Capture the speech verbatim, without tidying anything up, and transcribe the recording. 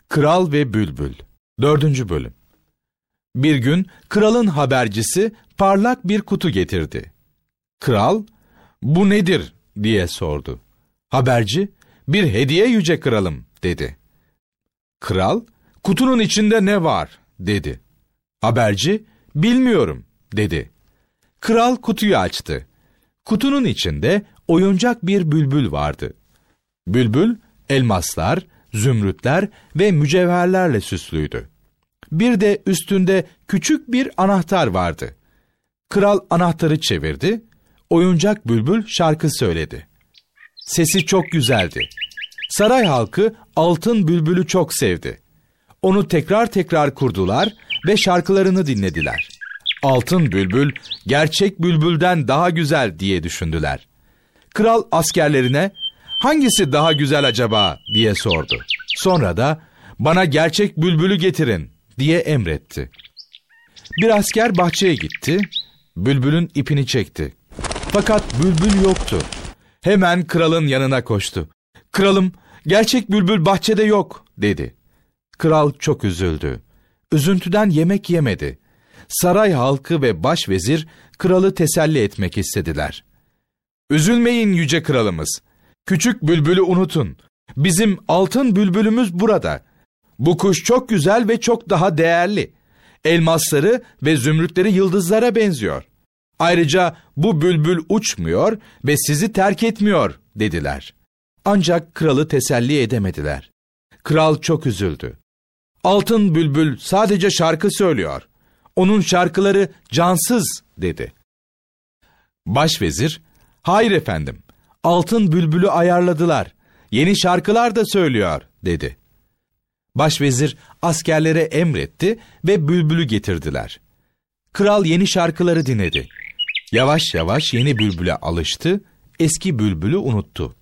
Kral ve Bülbül. Dördüncü bölüm. Bir gün kralın habercisi parlak bir kutu getirdi. Kral, "Bu nedir?" diye sordu. Haberci, "Bir hediye yüce kralım," dedi. Kral, "Kutunun içinde ne var?" dedi. Haberci, "Bilmiyorum," dedi. Kral kutuyu açtı. Kutunun içinde oyuncak bir bülbül vardı. Bülbül, elmaslar, zümrütler ve mücevherlerle süslüydü. Bir de üstünde küçük bir anahtar vardı. Kral anahtarı çevirdi, oyuncak bülbül şarkı söyledi. Sesi çok güzeldi. Saray halkı altın bülbülü çok sevdi. Onu tekrar tekrar kurdular ve şarkılarını dinlediler. Altın bülbül, gerçek bülbülden daha güzel diye düşündüler. Kral askerlerine, "Hangisi daha güzel acaba?" diye sordu. Sonra da, "Bana gerçek bülbülü getirin," diye emretti. Bir asker bahçeye gitti, bülbülün ipini çekti. Fakat bülbül yoktu. Hemen kralın yanına koştu. "Kralım, gerçek bülbül bahçede yok," dedi. Kral çok üzüldü. Üzüntüden yemek yemedi. Saray halkı ve başvezir kralı teselli etmek istediler. "Üzülmeyin yüce kralımız. Küçük bülbülü unutun. Bizim altın bülbülümüz burada. Bu kuş çok güzel ve çok daha değerli. Elmasları ve zümrütleri yıldızlara benziyor. Ayrıca bu bülbül uçmuyor ve sizi terk etmiyor," dediler. Ancak kralı teselli edemediler. Kral çok üzüldü. "Altın bülbül sadece şarkı söylüyor. Onun şarkıları cansız," dedi. Başvezir, "Hayır efendim, altın bülbülü ayarladılar. Yeni şarkılar da söylüyor," dedi. Başvezir askerlere emretti ve bülbülü getirdiler. Kral yeni şarkıları dinledi. Yavaş yavaş yeni bülbüle alıştı, eski bülbülü unuttu.